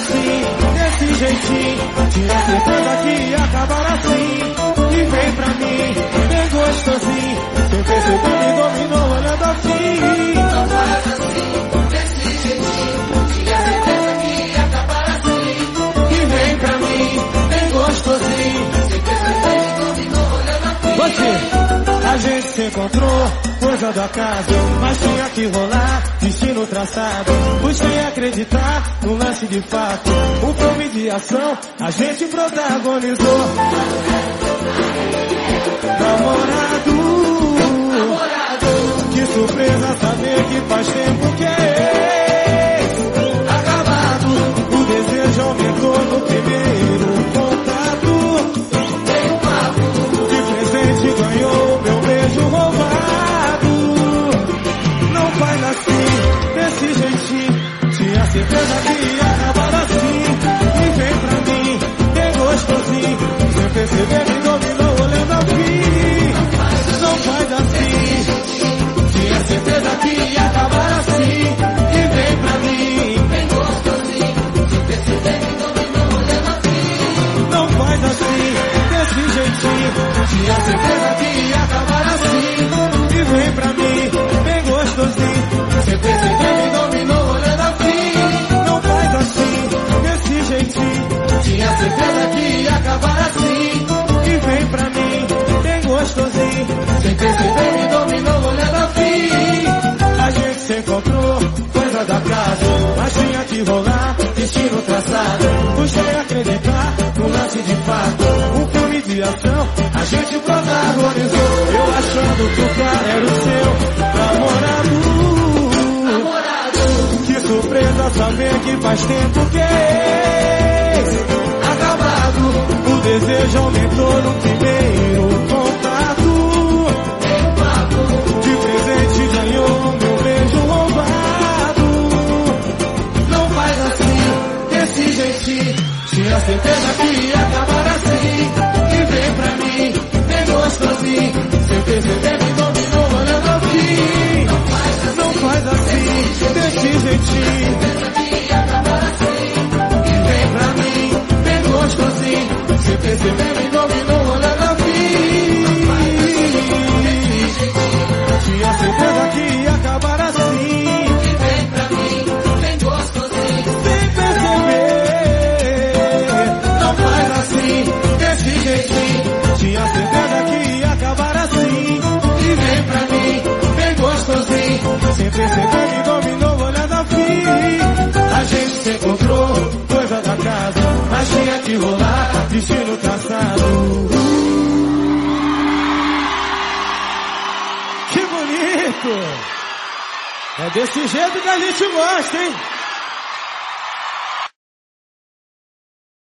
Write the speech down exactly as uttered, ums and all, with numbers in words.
assim, desse jeitinho. Tinha certeza que ia acabar assim. E vem pra mim, bem gostosinho. Sem perceber me dominou olhando assim. Não faz assim, desse jeitinho. Tinha certeza que ia acabar assim. E vem pra mim, bem gostosinho. Sem perceber me dominou olhando assim. Você, a gente se encontrou, coisa do acaso, mas tinha que rolar, destino traçado. Fui sem acreditar no lance de fato. Um filme de ação, a gente protagonizou. Namorado, Namorado, que surpresa saber que faz tempo que é acabado. O desejo aumentou no primeiro contato. tem um papo. De presente ganhou meu beijo roubado. Não faz assim, desse jeitinho. Tinha certeza que ia acabar assim. E vem pra mim, bem gostosinho. Sem perceber me dominou olhando assim. Não faz assim, tinha certeza que ia acabar assim. E vem pra mim, Bem gostosinho. Sem perceber me dominou olhando assim. não faz assim, desse jeitinho. Tinha certeza que ia acabar assim. E vem pra mim, bem gostosinho. Sem perceber me dominou olhando assim. Não faz assim, desse jeitinho. Tinha certeza que ia acabar assim. E vem pra mim, bem gostosinho. Sem perceber me dominou olhando assim. A gente se encontrou, coisa da casa, mas tinha que rolar, destino traçado. Fui sem acreditar no lance de fato. Um filme de ação, a gente protagonizou. Eu achando que o cara era o seu namorado. Namorado, Que surpresa saber que faz tempo que é acabado. O desejo aumentou no primeiro contato. tem um papo. De presente ganhou meu beijo roubado. Não faz assim, desse jeitinho. Tinha certeza que ia acabar assim. E vem pra mim, bem gostosinho. Sem perceber me dominou olhando assim. Não faz assim, desse jeitinho. Certeza que ia acabar assim. E vem pra mim, bem gostosinho. Sem perceber me dominou olhando assim. Tinha certeza que ia acabar assim. E vem pra mim, bem gostosinho. Sem perceber, não faz assim, desse jeitinho. Tinha certeza que ia acabar assim. E vem pra mim, bem gostosinho. Sem perceber me dominou olhando assim. A gente se encontrou, coisa da casa, mas tinha que rolar, destino traçado. Que bonito! É desse jeito que a gente gosta, hein?